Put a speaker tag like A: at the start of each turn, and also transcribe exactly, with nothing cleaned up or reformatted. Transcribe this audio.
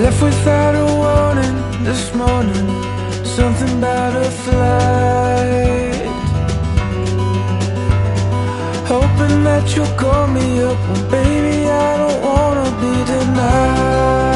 A: left without a warning this morning, something about a flight. Hoping that you'll call me up, well, baby, I don't wanna be denied.